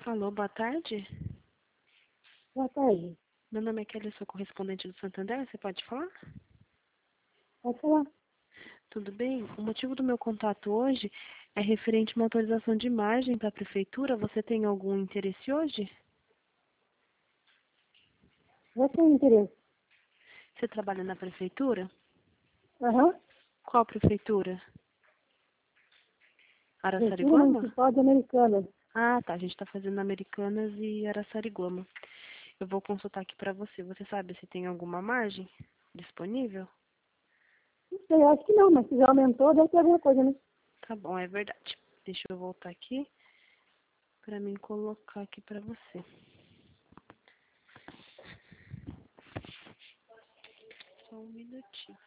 Alô, boa tarde. Boa tarde. Meu nome é Kelly, eu sou correspondente do Santander, você pode falar? Pode falar. Tudo bem? O motivo do meu contato hoje é referente a uma autorização de imagem para a prefeitura. Você tem algum interesse hoje? Já tem interesse? Você trabalha na prefeitura? Aham. Qual prefeitura? Prefeitura Araçariguama? Municipal de Americana. Ah, tá. A gente está fazendo Americanas e Araçariguama. Eu vou consultar aqui para você. Você sabe se tem alguma margem disponível? Não sei, acho que não, mas se já aumentou, deve ter alguma coisa, né? Tá bom, é verdade. Deixa eu voltar aqui para mim colocar aqui para você. Só um minutinho.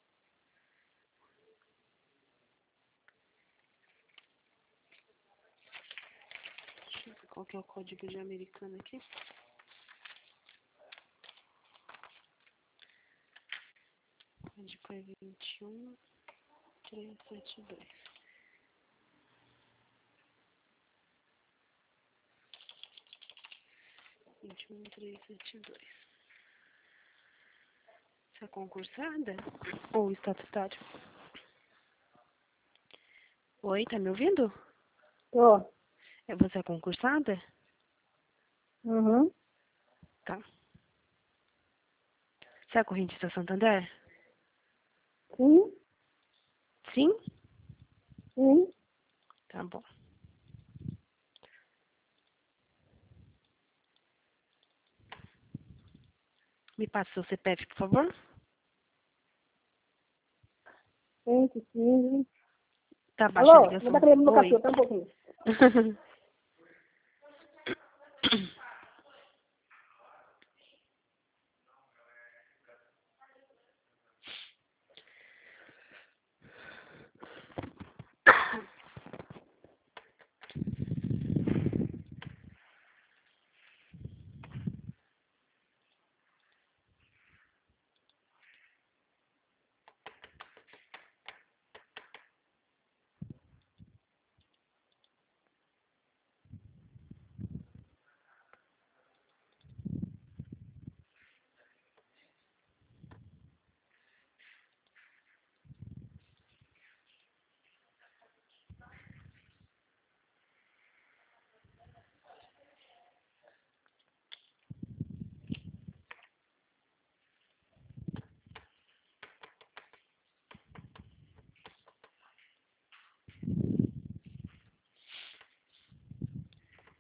Deixa eu ver qual que é o código de americana aqui. O código é 21372. 21372. Você é concursada ou estatutário? Oi, tá me ouvindo? Tô. Você é concursada? Uhum. Tá. Você é correntista Santander? Sim, Sim? sim. Tá bom. Me passa seu CPF, por favor. 115. Tá baixa a Alô, vou dar ligação. pra ele no Oi. cachorro, tá um pouquinho.